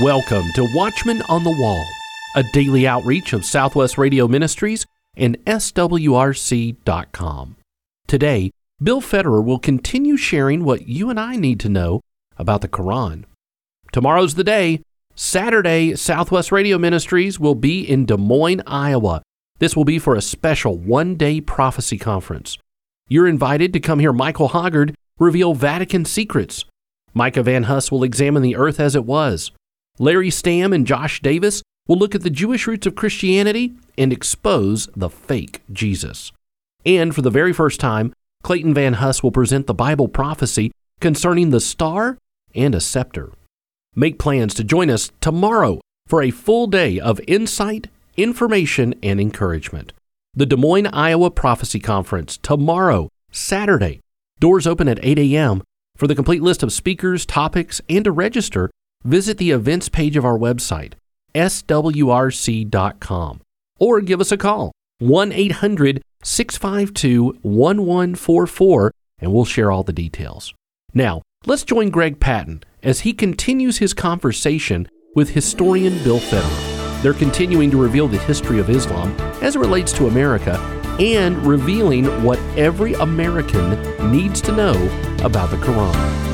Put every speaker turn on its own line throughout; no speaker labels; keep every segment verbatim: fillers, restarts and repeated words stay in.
Welcome to Watchmen on the Wall, a daily outreach of Southwest Radio Ministries and S W R C dot com. Today, Bill Federer will continue sharing what you and I need to know about the Quran. Tomorrow's the day. Saturday, Southwest Radio Ministries will be in Des Moines, Iowa. This will be for a special one-day prophecy conference. You're invited to come hear Michael Hoggard reveal Vatican secrets. Micah Van Huss will examine the earth as it was. Larry Stamm and Josh Davis will look at the Jewish roots of Christianity and expose the fake Jesus. And for the very first time, Clayton Van Huss will present the Bible prophecy concerning the star and a scepter. Make plans to join us tomorrow for a full day of insight, information, and encouragement. The Des Moines, Iowa Prophecy Conference, tomorrow, Saturday. Doors open at eight a.m. For the complete list of speakers, topics, and to register, visit the events page of our website, S W R C dot com, or give us a call, one eight hundred, six five two, one one four four, and we'll share all the details. Now, let's join Greg Patton as he continues his conversation with historian Bill Federer. They're continuing to reveal the history of Islam as it relates to America and revealing what every American needs to know about the Quran.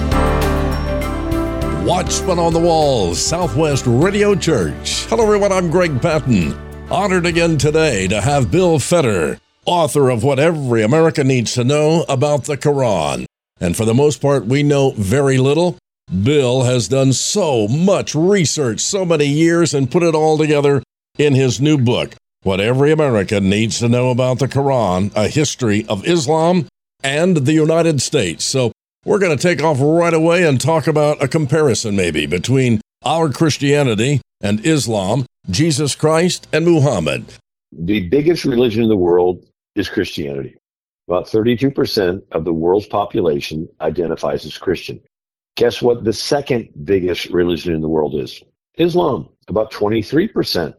Watchmen on the Wall, Southwest Radio Church. Hello everyone, I'm Greg Patton. Honored again today to have Bill Federer, author of What Every American Needs to Know About the Quran. And for the most part, we know very little. Bill has done so much research, so many years, and put it all together in his new book, What Every American Needs to Know About the Quran, A History of Islam and the United States. So we're going to take off right away and talk about a comparison maybe between our Christianity and Islam, Jesus Christ and Muhammad.
The biggest religion in the world is Christianity. About thirty-two percent of the world's population identifies as Christian. Guess what the second biggest religion in the world is? Islam, about twenty-three percent.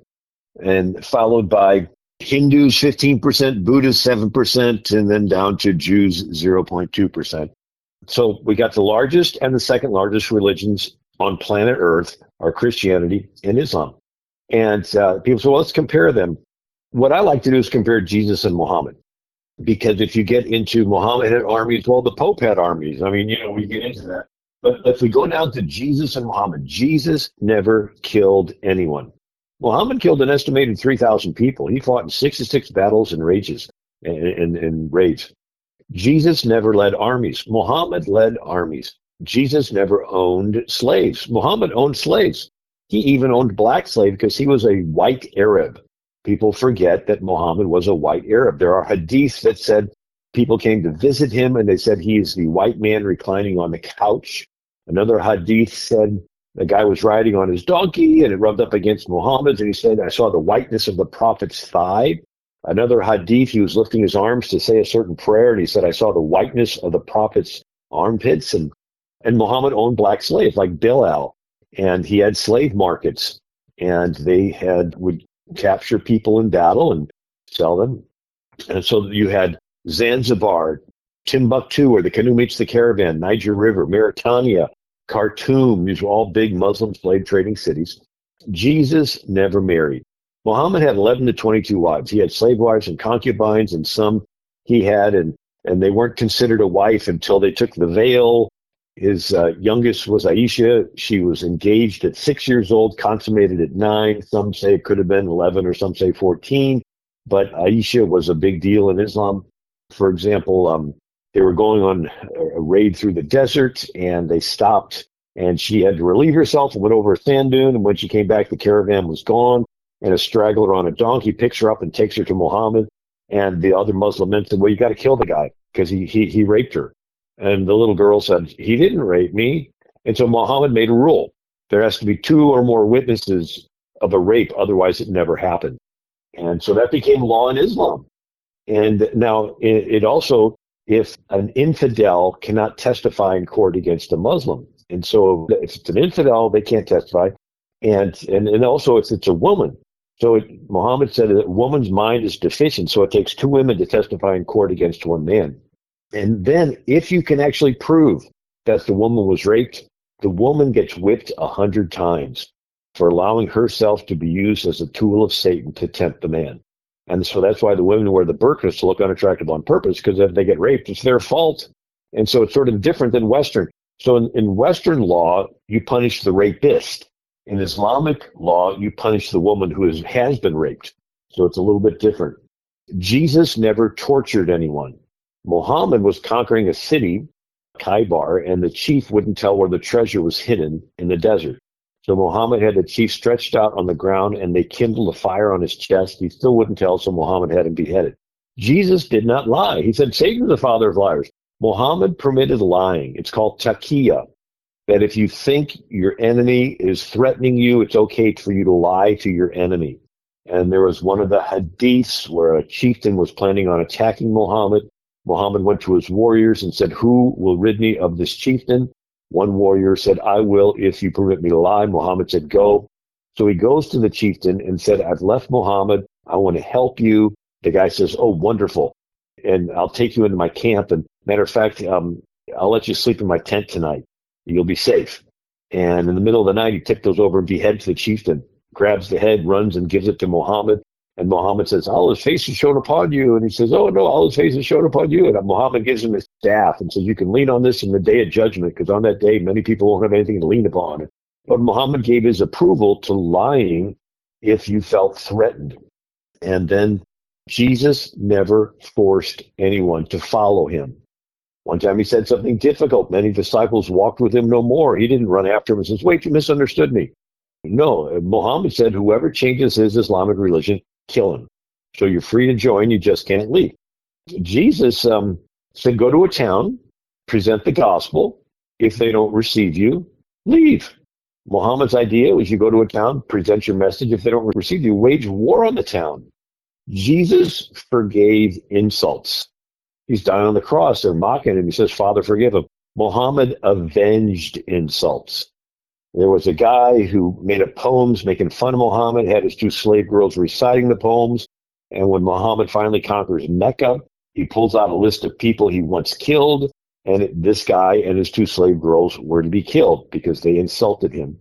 And followed by Hindus, fifteen percent, Buddhists, seven percent, and then down to Jews, zero point two percent. So we got the largest and the second largest religions on planet Earth are Christianity and Islam. And uh, people say, well, let's compare them. What I like to do is compare Jesus and Muhammad. Because if you get into Muhammad had armies, well, the Pope had armies. I mean, you know, we get into that. But if we go down to Jesus and Muhammad, Jesus never killed anyone. Muhammad killed an estimated three thousand people. He fought in sixty-six battles and rages and, and, and raids. Jesus never led armies. Muhammad led armies. Jesus never owned slaves. Muhammad owned slaves. He even owned black slaves because he was a white Arab. People forget that Muhammad was a white Arab. There are hadiths that said people came to visit him and they said he is the white man reclining on the couch. Another hadith said the guy was riding on his donkey and it rubbed up against Muhammad's and he said, I saw the whiteness of the prophet's thigh. Another hadith, he was lifting his arms to say a certain prayer, and he said, I saw the whiteness of the prophet's armpits. And, and Muhammad owned black slaves like Bilal, and he had slave markets, and they had would capture people in battle and sell them. And so you had Zanzibar, Timbuktu, where the canoe meets the caravan, Niger River, Mauritania, Khartoum. These were all big Muslim slave trading cities. Jesus never married. Muhammad had eleven to twenty-two wives. He had slave wives and concubines, and some he had, and, and they weren't considered a wife until they took the veil. His uh, youngest was Aisha. She was engaged at six years old, consummated at nine. Some say it could have been eleven, or some say fourteen. But Aisha was a big deal in Islam. For example, um, they were going on a raid through the desert, and they stopped, and she had to relieve herself and went over a sand dune. And when she came back, the caravan was gone. And a straggler on a donkey picks her up and takes her to Muhammad. And the other Muslim men said, well, you got to kill the guy because he, he he raped her. And the little girl said, he didn't rape me. And so Muhammad made a rule. There has to be two or more witnesses of a rape, otherwise it never happened. And so that became law in Islam. And now it, it also, if an infidel cannot testify in court against a Muslim. And so if it's an infidel, they can't testify. And and, and also if it's a woman. So it, Muhammad said that a woman's mind is deficient, so it takes two women to testify in court against one man. And then if you can actually prove that the woman was raped, The woman gets whipped a hundred times for allowing herself to be used as a tool of Satan to tempt the man. And so that's why the women wear the burqas to look unattractive on purpose, because if they get raped, it's their fault. And so it's sort of different than Western. So in, in Western law, you punish the rapist. In Islamic law, you punish the woman who is, has been raped. So it's a little bit different. Jesus never tortured anyone. Muhammad was conquering a city, Khaybar, and the chief wouldn't tell where the treasure was hidden in the desert. So Muhammad had the chief stretched out on the ground, and they kindled a fire on his chest. He still wouldn't tell, so Muhammad had him beheaded. Jesus did not lie. He said, Satan is the father of liars. Muhammad permitted lying. It's called taqiyya, that if you think your enemy is threatening you, it's okay for you to lie to your enemy. And there was one of the hadiths where a chieftain was planning on attacking Muhammad. Muhammad went to his warriors and said, who will rid me of this chieftain? One warrior said, I will if you permit me to lie. Muhammad said, go. So he goes to the chieftain and said, I've left Muhammad. I want to help you. The guy says, oh, wonderful. And I'll take you into my camp. And matter of fact, um, I'll let you sleep in my tent tonight. You'll be safe. And in the middle of the night, he tiptoes over and beheads the chieftain, grabs the head, runs and gives it to Muhammad. And Muhammad says, Allah's face is shown upon you. And he says, oh, no, Allah's face is shown upon you. And Muhammad gives him his staff and says, you can lean on this in the day of judgment, because on that day, many people won't have anything to lean upon. But Muhammad gave his approval to lying if you felt threatened. And then Jesus never forced anyone to follow him. One time he said something difficult. Many disciples walked with him no more. He didn't run after him and says, wait, you misunderstood me. No, Muhammad said, whoever changes his Islamic religion, kill him. So you're free to join, you just can't leave. Jesus um, said, go to a town, present the gospel. If they don't receive you, leave. Muhammad's idea was you go to a town, present your message. If they don't receive you, wage war on the town. Jesus forgave insults. He's dying on the cross. They're mocking him. He says, Father, forgive him. Muhammad avenged insults. There was a guy who made up poems making fun of Muhammad, had his two slave girls reciting the poems. And when Muhammad finally conquers Mecca, he pulls out a list of people he once killed. And it, this guy and his two slave girls were to be killed because they insulted him.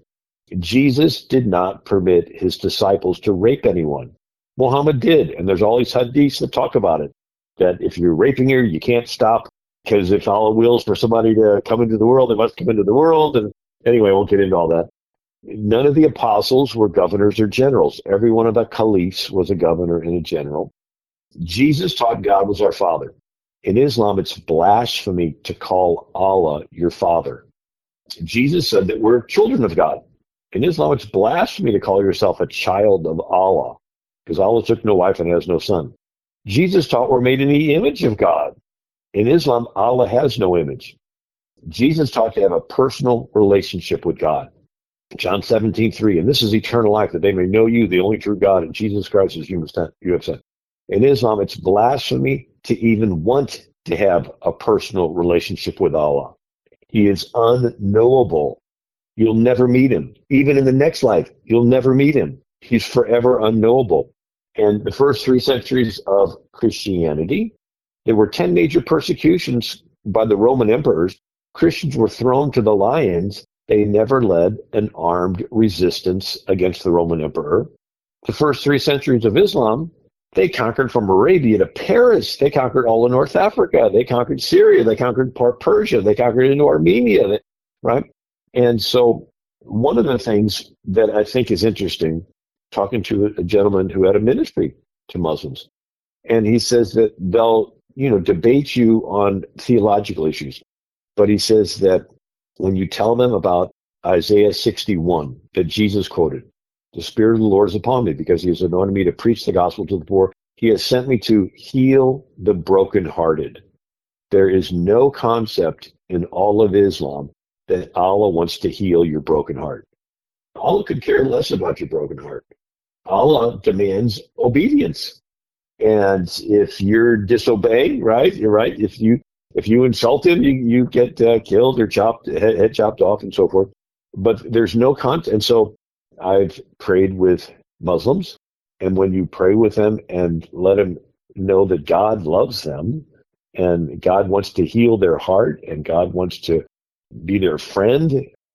Jesus did not permit his disciples to rape anyone. Muhammad did. And there's all these hadiths that talk about it, that if you're raping her, you can't stop, because if Allah wills for somebody to come into the world, they must come into the world. And anyway, I won't get into all that. None of the apostles were governors or generals. Every one of the caliphs was a governor and a general. Jesus taught God was our Father. In Islam, it's blasphemy to call Allah your Father. Jesus said that we're children of God. In Islam, it's blasphemy to call yourself a child of Allah, because Allah took no wife and has no son. Jesus taught we're made in the image of God. In Islam, Allah has no image. Jesus taught to have a personal relationship with God. John seventeen three, and this is eternal life, that they may know you, the only true God, and Jesus Christ is you have sent. In Islam, it's blasphemy to even want to have a personal relationship with Allah. He is unknowable. You'll never meet him. Even in the next life, you'll never meet him. He's forever unknowable. And the first three centuries of Christianity, there were ten major persecutions by the Roman emperors. Christians were thrown to the lions. They never led an armed resistance against the Roman emperor. The first three centuries of Islam, they conquered from Arabia to Paris. They conquered all of North Africa. They conquered Syria. They conquered part of Persia. They conquered into Armenia, right? And so one of the things that I think is interesting, talking to a gentleman who had a ministry to Muslims, and he says that they'll, you know, debate you on theological issues. But he says that when you tell them about Isaiah sixty-one that Jesus quoted, the Spirit of the Lord is upon me because he has anointed me to preach the gospel to the poor. He has sent me to heal the brokenhearted. There is no concept in all of Islam that Allah wants to heal your broken heart. Allah could care less about your broken heart. Allah demands obedience. And if you're disobeying, right, you're right. If you if you insult him, you, you get uh, killed or chopped, head, head chopped off and so forth. But there's no content. And so I've prayed with Muslims, and when you pray with them and let them know that God loves them and God wants to heal their heart and God wants to be their friend,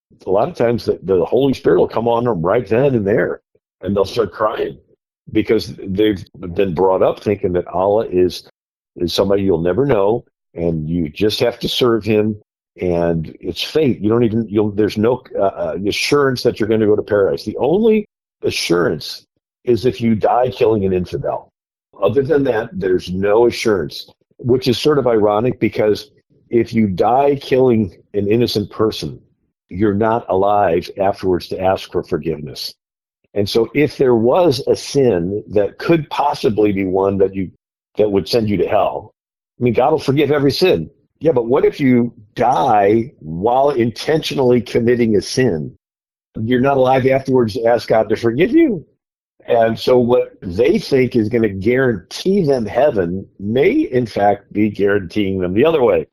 a lot of times the, the Holy Spirit will come on them right then and there, and they'll start crying because they've been brought up thinking that Allah is is somebody you'll never know, and you just have to serve him, and it's fate. You don't even you'll there's no uh, assurance that you're going to go to paradise. The only assurance is if you die killing an infidel. Other than that, there's no assurance, which is sort of ironic because if you die killing an innocent person, you're not alive afterwards to ask for forgiveness. And so if there was a sin that could possibly be one that you that would send you to hell, I mean, God will forgive every sin. Yeah, but what if you die while intentionally committing a sin? You're not alive afterwards to ask God to forgive you. And so what they think is going to guarantee them heaven may, in fact, be guaranteeing them the other way.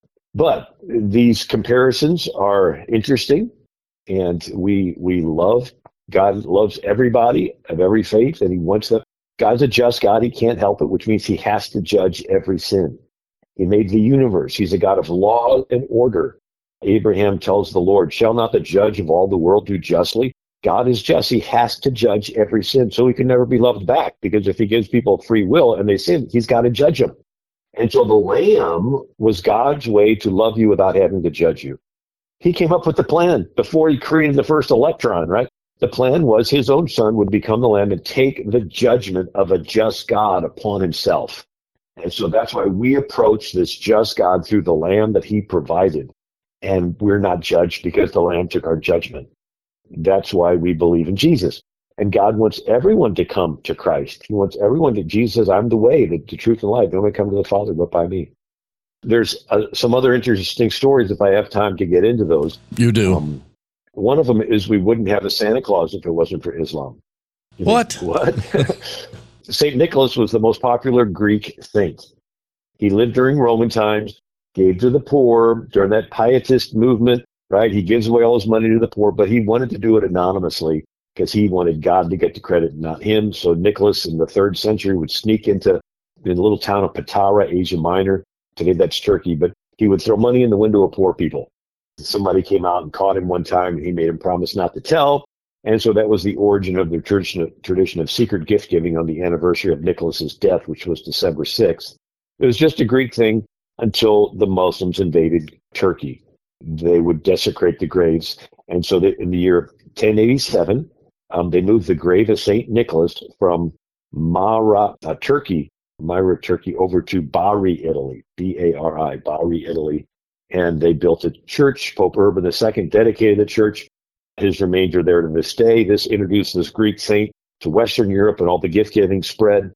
But these comparisons are interesting, and we we love, God loves everybody of every faith, and he wants them. God's a just God. He can't help it, which means he has to judge every sin. He made the universe. He's a God of law and order. Abraham tells the Lord, shall not the judge of all the world do justly? God is just. He has to judge every sin, so he can never be loved back, because if he gives people free will and they sin, he's got to judge them. And so the Lamb was God's way to love you without having to judge you. He came up with the plan before he created the first electron, right? The plan was his own son would become the Lamb and take the judgment of a just God upon himself. And so that's why we approach this just God through the Lamb that he provided. And we're not judged because the Lamb took our judgment. That's why we believe in Jesus. And God wants everyone to come to Christ. He wants everyone to, Jesus says, I'm the way, the, the truth, and life. No one come to the Father but by me. There's uh, some other interesting stories if I have time to get into those.
You do.
Um, one of them is we wouldn't have a Santa Claus if it wasn't for Islam. You
what?
Think, what? Saint Nicholas was the most popular Greek saint. He lived during Roman times, gave to the poor during that pietist movement, right? He gives away all his money to the poor, but he wanted to do it anonymously because he wanted God to get the credit, not him. So Nicholas in the third century would sneak into the little town of Patara, Asia Minor. Today that's Turkey, but he would throw money in the window of poor people. Somebody came out and caught him one time, and he made him promise not to tell. And so that was the origin of the tradition of, tradition of secret gift giving on the anniversary of Nicholas's death, which was December sixth. It was just a Greek thing until the Muslims invaded Turkey. They would desecrate the graves. And so that in the year ten eighty-seven, um, they moved the grave of Saint Nicholas from Mara, uh, Turkey, Myra, Turkey, over to Bari, Italy, B A R I, Bari, Italy. And they built a church. Pope Urban the Second dedicated the church. His remains are there to this day. This introduced this Greek saint to Western Europe, and all the gift-giving spread.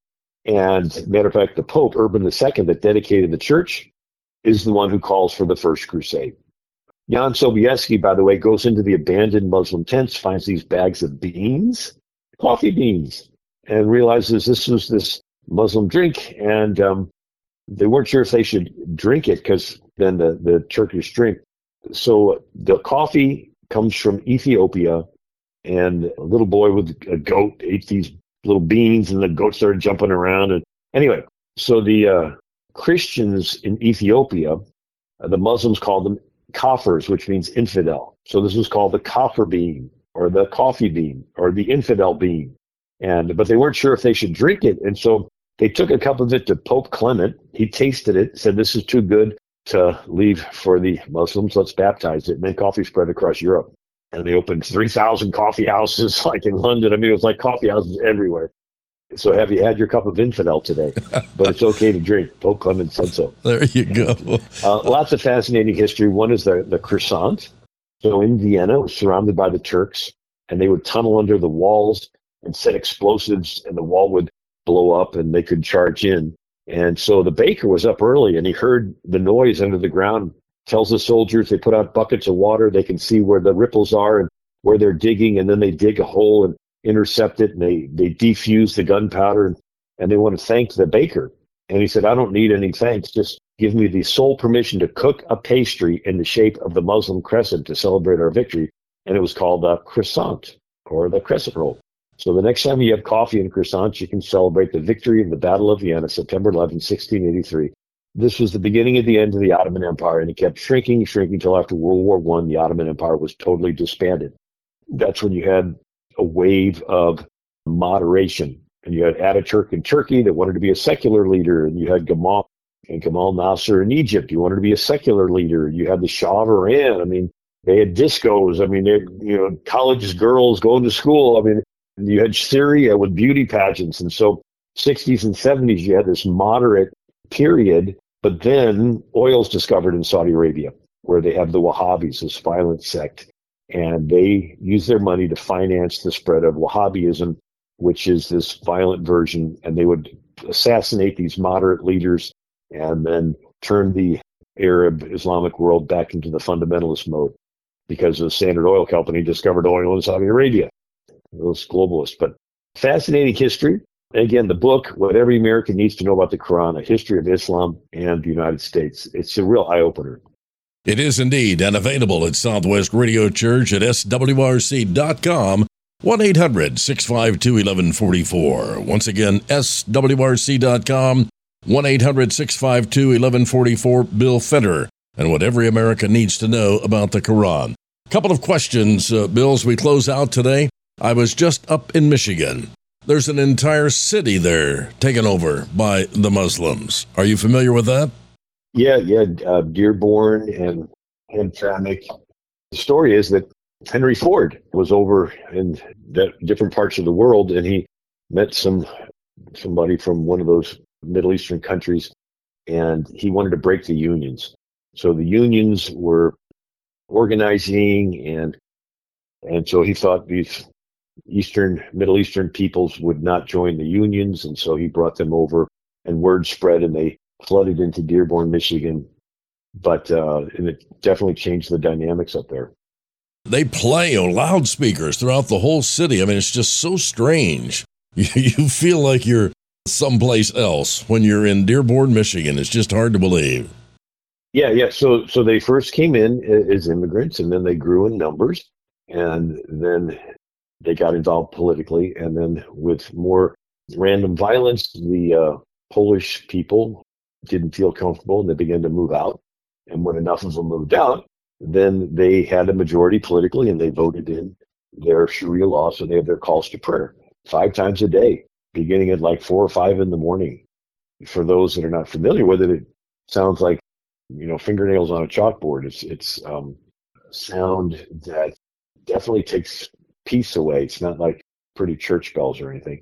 And matter of fact, the Pope Urban the Second that dedicated the church is the one who calls for the First Crusade. Jan Sobieski, by the way, goes into the abandoned Muslim tents, finds these bags of beans, coffee beans, and realizes this was this Muslim drink, and um, they weren't sure if they should drink it because then the, the Turkish drink. So the coffee comes from Ethiopia, and a little boy with a goat ate these little beans, and the goat started jumping around. And anyway, so the uh, Christians in Ethiopia, uh, the Muslims called them kafirs, which means infidel. So this was called the kafir bean, or the coffee bean, or the infidel bean. And but they weren't sure if they should drink it, and so they took a cup of it to Pope Clement. He tasted it, said, this is too good to leave for the Muslims. Let's baptize it. And then coffee spread across Europe. And they opened three thousand coffee houses like in London. I mean, it was like coffee houses everywhere. So have you had your cup of infidel today? But it's okay to drink. Pope Clement said so.
There you go.
uh, lots of fascinating history. One is the, the croissant. So in Vienna, it was surrounded by the Turks, and they would tunnel under the walls and set explosives, and the wall would blow up, and they could charge in. And so the baker was up early, and he heard the noise under the ground, tells the soldiers they put out buckets of water. They can see where the ripples are and where they're digging, and then they dig a hole and intercept it, and they, they defuse the gunpowder, and, and they want to thank the baker. And he said, I don't need any thanks. Just give me the sole permission to cook a pastry in the shape of the Muslim crescent to celebrate our victory. And it was called a croissant, or the crescent roll. So the next time you have coffee and croissants, you can celebrate the victory of the Battle of Vienna, September eleventh, sixteen eighty-three. this was the beginning of the end of the Ottoman Empire, and it kept shrinking, shrinking until after World War One, the Ottoman Empire was totally disbanded. That's when you had a wave of moderation. And you had Ataturk in Turkey that wanted to be a secular leader, and you had Gamal and Gamal Nasser in Egypt. You wanted to be a secular leader. You had the Shah of Iran. I mean, they had discos. I mean, they, you know, college girls going to school. I mean, you had Syria with beauty pageants. And so sixties and seventies, you had this moderate period, but then oil's discovered in Saudi Arabia, where they have the Wahhabis, this violent sect, and they use their money to finance the spread of Wahhabism, which is this violent version, and they would assassinate these moderate leaders and then turn the Arab Islamic world back into the fundamentalist mode because the Standard Oil Company discovered oil in Saudi Arabia, those globalists. But fascinating history. Again, the book, What Every American Needs to Know About the Quran, A History of Islam and the United States. It's a real eye-opener.
It is indeed, and available at Southwest Radio Church at S W R C dot com, one eight hundred, six five two, one one four four. Once again, S W R C dot com, one eight hundred, six five two, one one four four. Bill Federer, and what every American needs to know about the Quran. A couple of questions, uh, Bill, as we close out today. I was just up in Michigan. There's an entire city there taken over by the Muslims. Are you familiar with that?
Yeah, yeah, uh, Dearborn and Hamtramck. The story is that Henry Ford was over in the different parts of the world, and he met some somebody from one of those Middle Eastern countries, and he wanted to break the unions. So the unions were organizing, and and so he thought these Eastern, Middle Eastern peoples would not join the unions, and so he brought them over, and word spread, and they flooded into Dearborn, Michigan. But uh, and it definitely changed the dynamics up there.
They play on loudspeakers throughout the whole city. I mean, it's just so strange. You, you feel like you're someplace else when you're in Dearborn, Michigan. It's just hard to believe.
Yeah, yeah. So, so they first came in as immigrants, and then they grew in numbers, and then they got involved politically, and then with more random violence, the uh, Polish people didn't feel comfortable, and they began to move out. And when enough of them moved out, then they had a majority politically, and they voted in their Sharia law, so they have their calls to prayer five times a day, beginning at like four or five in the morning. For those that are not familiar with it, it sounds like, you know, fingernails on a chalkboard. It's it's um, sound that definitely takes peace away. It's not like pretty church bells or anything,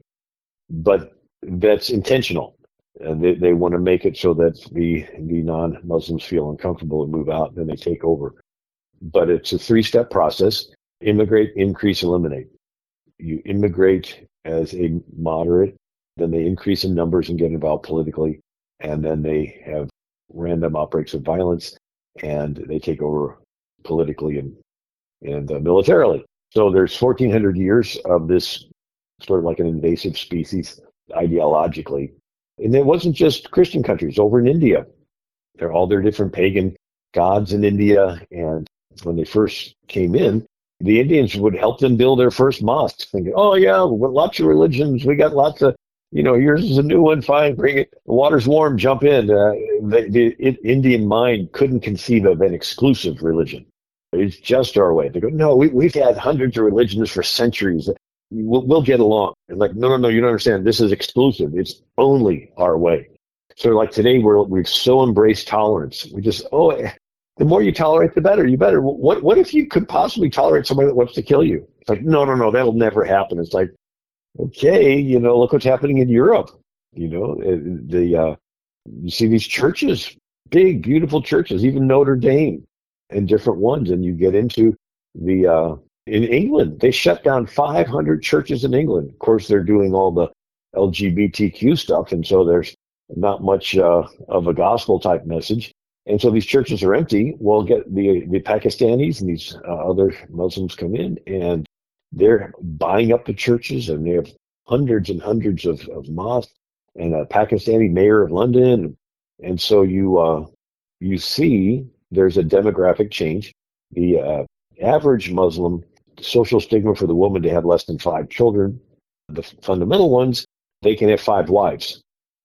but that's intentional. And they, they want to make it so that the the non-Muslims feel uncomfortable and move out, and then they take over. But it's a three-step process: immigrate, increase, eliminate. You immigrate as a moderate, then they increase in numbers and get involved politically, and then they have random outbreaks of violence, and they take over politically and and uh, militarily. So there's fourteen hundred years of this sort of like an invasive species ideologically. And it wasn't just Christian countries. Over in India, they're all their different pagan gods in India. And when they first came in, the Indians would help them build their first mosques, thinking, oh, yeah, we've got lots of religions. We got lots of, you know, yours is a new one. Fine, bring it. The water's warm, jump in. Uh, the, the Indian mind couldn't conceive of an exclusive religion. It's just our way. They go, no, we, we've had hundreds of religions for centuries. We'll, we'll get along. And like, no, no, no, you don't understand. This is exclusive. It's only our way. So like today, we're, we've so embraced tolerance. We just, oh, the more you tolerate, the better. You better. What What if you could possibly tolerate somebody that wants to kill you? It's like, no, no, no, that'll never happen. It's like, okay, you know, look what's happening in Europe. You know, the uh, you see these churches, big, beautiful churches, even Notre Dame and different ones. And you get into the, uh, in England, they shut down five hundred churches in England. Of course, they're doing all the L G B T Q stuff, and so there's not much uh, of a gospel type message. And so these churches are empty. Well, get the the Pakistanis and these uh, other Muslims come in, and they're buying up the churches, and they have hundreds and hundreds of, of mosques, and a Pakistani mayor of London. And so you uh, you see there's a demographic change. The uh, average Muslim, social stigma for the woman to have less than five children. The fundamental ones, they can have five wives.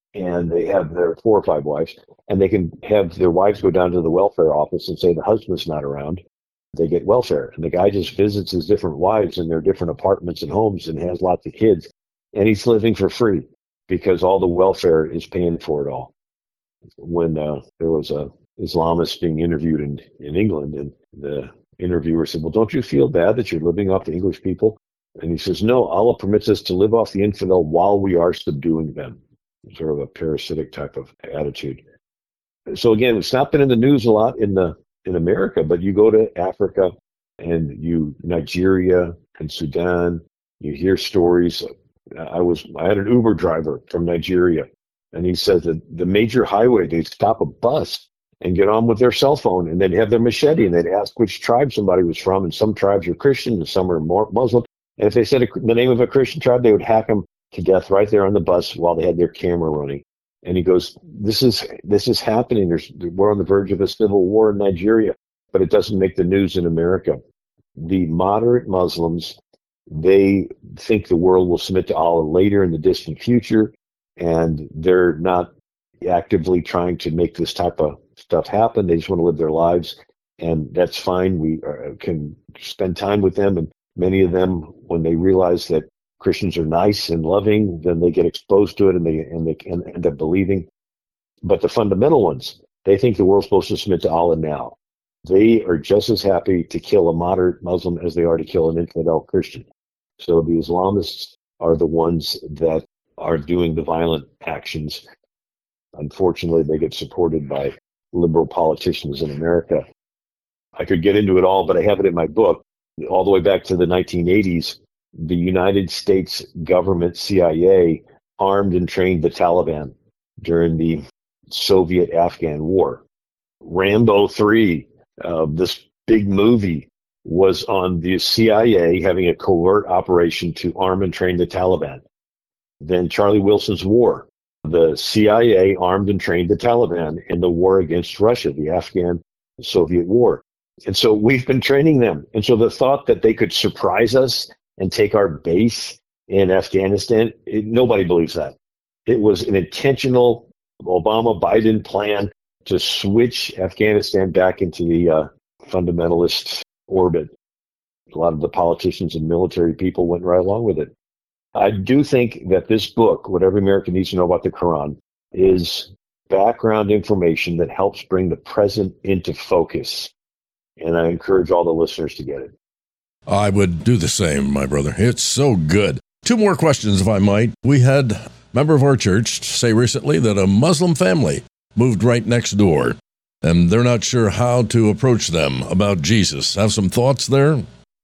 and they have their four or five wives, and they can have their wives go down to the welfare office and say the husband's not around. They get welfare, and the guy just visits his different wives in their different apartments and homes and has lots of kids, and he's living for free because all the welfare is paying for it all. When uh, there was a Islamist being interviewed in, in England, and the interviewer said, well, don't you feel bad that you're living off the English people? And he says, no, Allah permits us to live off the infidel while we are subduing them. Sort of a parasitic type of attitude. So again, it's not been in the news a lot in the in America, but you go to Africa and you Nigeria and Sudan, you hear stories. I was I had an Uber driver from Nigeria, and he said that the major highway, they'd stop a bus and get on with their cell phone, and they'd have their machete, and they'd ask which tribe somebody was from, and some tribes are Christian and some are more Muslim. And if they said a, the name of a Christian tribe, they would hack them to death right there on the bus while they had their camera running. And he goes, this is this is happening. There's, we're on the verge of a civil war in Nigeria, but it doesn't make the news in America. The moderate Muslims, they think the world will submit to Allah later in the distant future, and they're not actively trying to make this type of stuff happen. They just want to live their lives, and that's fine. We uh, can spend time with them, and many of them, when they realize that Christians are nice and loving, then they get exposed to it, and they and they can end up believing. But the fundamental ones, they think the world's supposed to submit to Allah now. They are just as happy to kill a moderate Muslim as they are to kill an infidel Christian. So the Islamists are the ones that are doing the violent actions. Unfortunately, they get supported by liberal politicians in America. I could get into it all, but I have it in my book. All the way back to the nineteen eighties, the United States government, C I A, armed and trained the Taliban during the Soviet-Afghan war. Rambo three, uh, this big movie, was on the C I A having a covert operation to arm and train the Taliban. Then Charlie Wilson's war, the C I A armed and trained the Taliban in the war against Russia, the Afghan-Soviet war. And so we've been training them. And so the thought that they could surprise us and take our base in Afghanistan, it, nobody believes that. It was an intentional Obama-Biden plan to switch Afghanistan back into the uh, fundamentalist orbit. A lot of the politicians and military people went right along with it. I do think that this book, what every American needs to know about the Quran, is background information that helps bring the present into focus. And I encourage all the listeners to get it.
I would do the same, my brother. It's so good. Two more questions, if I might. We had a member of our church say recently that a Muslim family moved right next door, and they're not sure how to approach them about Jesus. Have some thoughts there?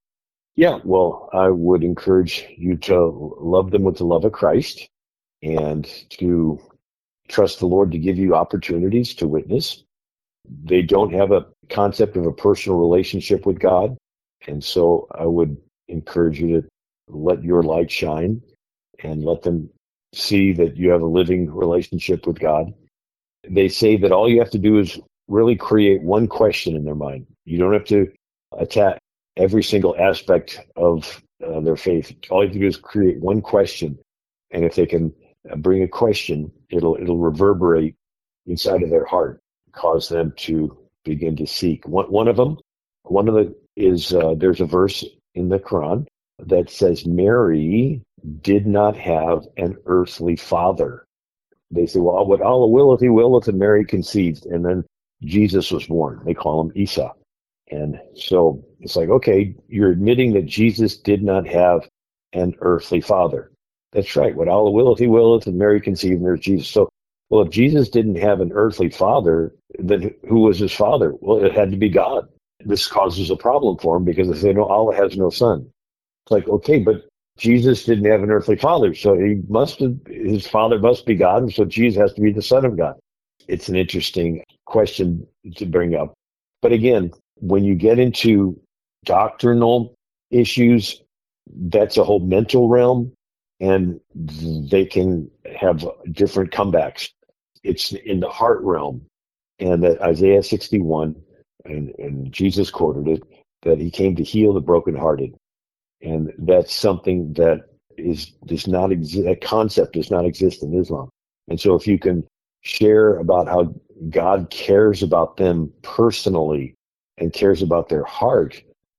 Yeah, well, I would encourage you to love them with the love of Christ and to trust the Lord to give you opportunities to witness. They don't have a concept of a personal relationship with God. And so I would encourage you to let your light shine and let them see that you have a living relationship with God. They say that all you have to do is really create one question in their mind. You don't have to attack every single aspect of uh, their faith. All you have to do is create one question. And if they can bring a question, it'll it'll reverberate inside of their heart, cause them to begin to seek. One, one of them, one of the is uh, there's a verse in the Quran that says Mary did not have an earthly father. They say, well, what Allah willeth, he willeth, and Mary conceived. And then Jesus was born. They call him Isa. And so it's like, okay, you're admitting that Jesus did not have an earthly father. That's right. What Allah willeth, he willeth, and Mary conceived, and there's Jesus. So, well, if Jesus didn't have an earthly father, then who was his father? Well, it had to be God. This causes a problem for him because they say, no, Allah has no son. It's like, okay, but Jesus didn't have an earthly father, so he must have, his father must be God, and so Jesus has to be the Son of God. It's an interesting question to bring up. But again, when you get into doctrinal issues, that's a whole mental realm, and they can have different comebacks. It's in the heart realm, and that Isaiah sixty-one, and, and Jesus quoted it, that he came to heal the brokenhearted. And that's something that is does not exist. That concept does not exist in Islam. And so if you can share about how God cares about them personally and cares about their heart,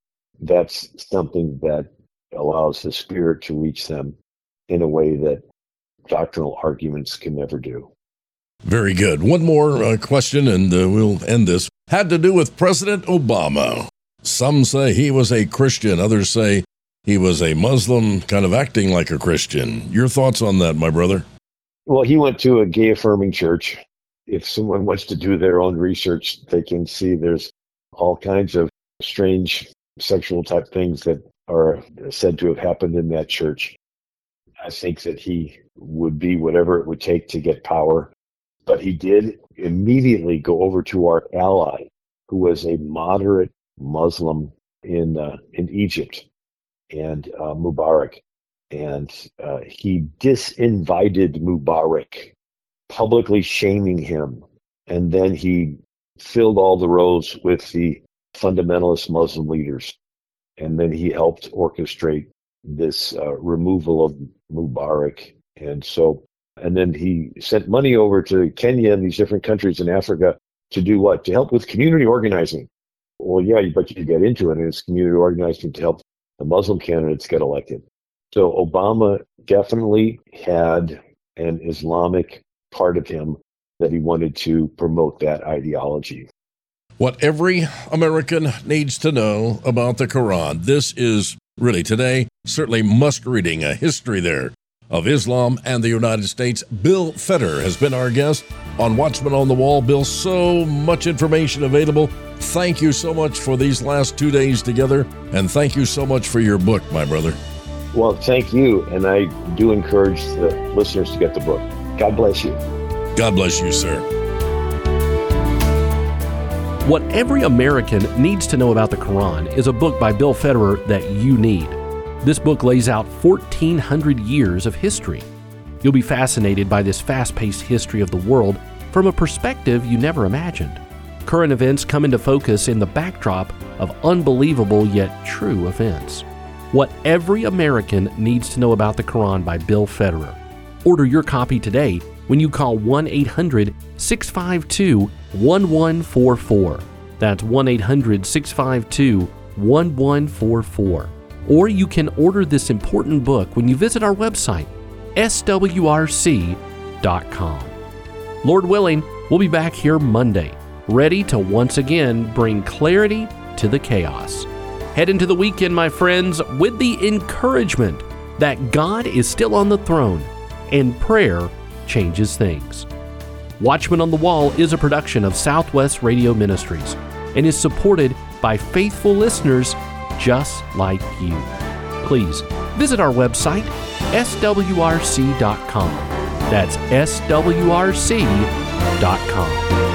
that's something that allows the Spirit to reach them in a way that doctrinal arguments can never do.
Very good. One more uh, question, and uh, we'll end this. Had to do with President Obama. Some say he was a Christian. Others say he was a Muslim, kind of acting like a Christian. Your thoughts on that, my brother?
Well, he went to a gay-affirming church. If someone wants to do their own research, they can see there's all kinds of strange sexual type things that are said to have happened in that church. I think that he would be whatever it would take to get power. But he did immediately go over to our ally, who was a moderate Muslim in uh, in Egypt, and uh, Mubarak. And uh, he disinvited Mubarak, publicly shaming him. And then he filled all the rows with the fundamentalist Muslim leaders. And then he helped orchestrate this uh, removal of Mubarak. And so, and then he sent money over to Kenya and these different countries in Africa to do what? To help with community organizing. Well, yeah, but you get into it, and it's community organizing to help the Muslim candidates get elected. So Obama definitely had an Islamic part of him that he wanted to promote that ideology.
What every American needs to know about the Quran. This is really today, certainly must reading, a history there of Islam and the United States. Bill Feder has been our guest on Watchman on the Wall. Bill, so much information available. Thank you so much for these last two days together, and thank you so much for your book, my brother.
Well, thank you, and I do encourage the listeners to get the book. God bless you.
God bless you, sir.
What Every American Needs to Know About the Quran is a book by Bill Federer that you need. This book lays out fourteen hundred years of history. You'll be fascinated by this fast-paced history of the world from a perspective you never imagined. Current events come into focus in the backdrop of unbelievable yet true events. What Every American Needs to Know About the Quran by Bill Federer. Order your copy today when you call one eight hundred, six five two, one one four four. That's one eight hundred, six five two, one one four four. Or you can order this important book when you visit our website, S W R C dot com. Lord willing, we'll be back here Monday, ready to once again bring clarity to the chaos. Head into the weekend, my friends, with the encouragement that God is still on the throne and prayer changes things. Watchman on the Wall is a production of Southwest Radio Ministries and is supported by faithful listeners just like you. Please visit our website, S W R C dot com. That's S W R C dot com.